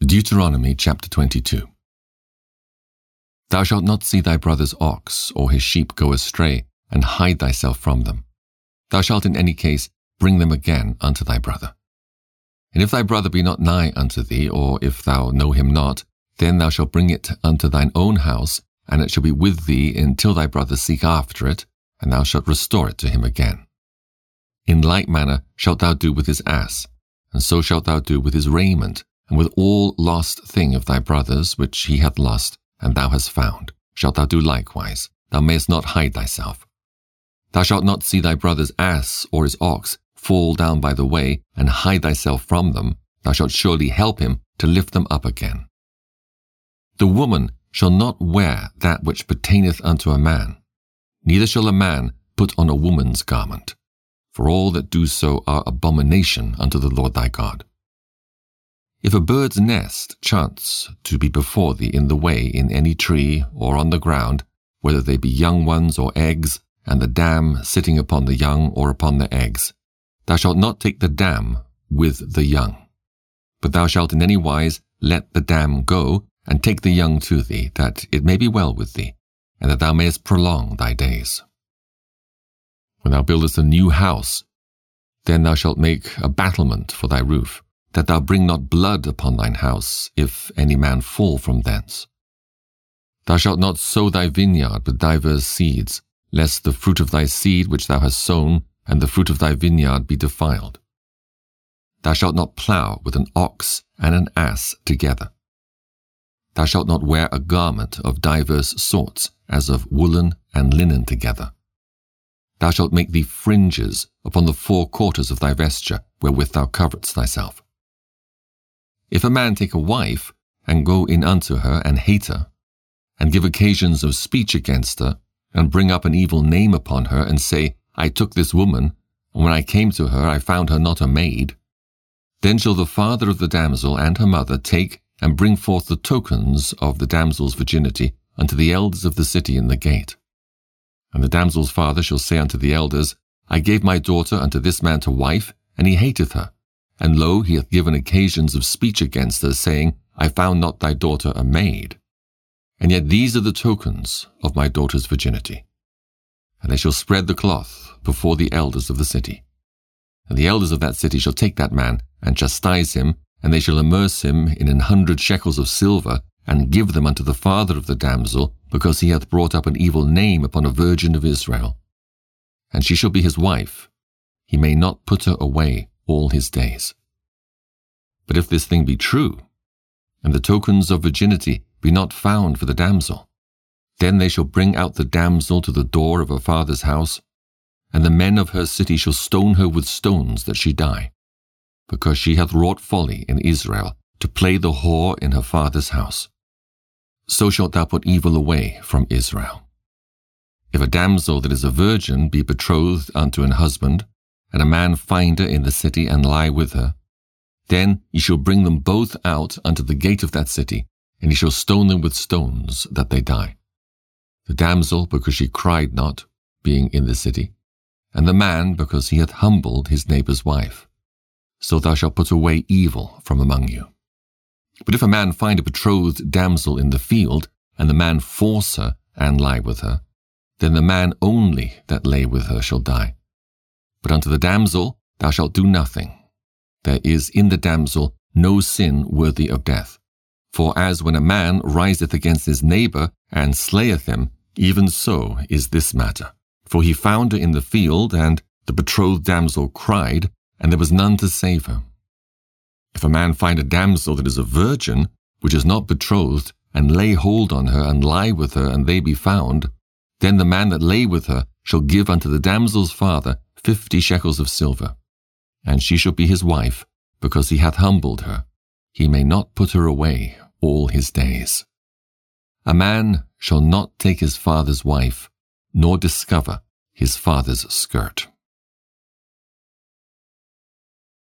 Deuteronomy chapter 22. Thou shalt not see thy brother's ox or his sheep go astray, and hide thyself from them. Thou shalt in any case bring them again unto thy brother. And if thy brother be not nigh unto thee, or if thou know him not, then thou shalt bring it unto thine own house, and it shall be with thee until thy brother seek after it, and thou shalt restore it to him again. In like manner shalt thou do with his ass, and so shalt thou do with his raiment, and with all lost thing of thy brother's which he hath lost, and thou hast found, shalt thou do likewise. Thou mayest not hide thyself. Thou shalt not see thy brother's ass or his ox fall down by the way, and hide thyself from them. Thou shalt surely help him to lift them up again. The woman shall not wear that which pertaineth unto a man, neither shall a man put on a woman's garment, for all that do so are abomination unto the Lord thy God. If a bird's nest chance to be before thee in the way in any tree or on the ground, whether they be young ones or eggs, and the dam sitting upon the young or upon the eggs, thou shalt not take the dam with the young, but thou shalt in any wise let the dam go, and take the young to thee, that it may be well with thee, and that thou mayest prolong thy days. When thou buildest a new house, then thou shalt make a battlement for thy roof, that thou bring not blood upon thine house, if any man fall from thence. Thou shalt not sow thy vineyard with divers seeds, lest the fruit of thy seed which thou hast sown, and the fruit of thy vineyard be defiled. Thou shalt not plough with an ox and an ass together. Thou shalt not wear a garment of divers sorts, as of woolen and linen together. Thou shalt make thee fringes upon the four quarters of thy vesture, wherewith thou coverest thyself. If a man take a wife, and go in unto her, and hate her, and give occasions of speech against her, and bring up an evil name upon her, and say, I took this woman, and when I came to her I found her not a maid, then shall the father of the damsel and her mother take and bring forth the tokens of the damsel's virginity unto the elders of the city in the gate. And the damsel's father shall say unto the elders, I gave my daughter unto this man to wife, and he hateth her. And lo, he hath given occasions of speech against her, saying, I found not thy daughter a maid. And yet these are the tokens of my daughter's virginity. And they shall spread the cloth before the elders of the city. And the elders of that city shall take that man, and chastise him, and they shall immerse him in 100 shekels of silver, and give them unto the father of the damsel, because he hath brought up an evil name upon a virgin of Israel. And she shall be his wife. He may not put her away all his days. But if this thing be true, and the tokens of virginity be not found for the damsel, then they shall bring out the damsel to the door of her father's house, and the men of her city shall stone her with stones that she die, because she hath wrought folly in Israel, to play the whore in her father's house. So shalt thou put evil away from Israel. If a damsel that is a virgin be betrothed unto an husband, and a man find her in the city and lie with her, then ye shall bring them both out unto the gate of that city, and ye shall stone them with stones that they die. The damsel, because she cried not, being in the city, and the man, because he hath humbled his neighbour's wife. So thou shalt put away evil from among you. But if a man find a betrothed damsel in the field, and the man force her and lie with her, then the man only that lay with her shall die. But unto the damsel thou shalt do nothing. There is in the damsel no sin worthy of death. For as when a man riseth against his neighbour and slayeth him, even so is this matter. For he found her in the field, and the betrothed damsel cried, and there was none to save her. If a man find a damsel that is a virgin, which is not betrothed, and lay hold on her, and lie with her, and they be found, then the man that lay with her shall give unto the damsel's father 50 shekels of silver, and she shall be his wife, because he hath humbled her. He may not put her away all his days. A man shall not take his father's wife, nor discover his father's skirt.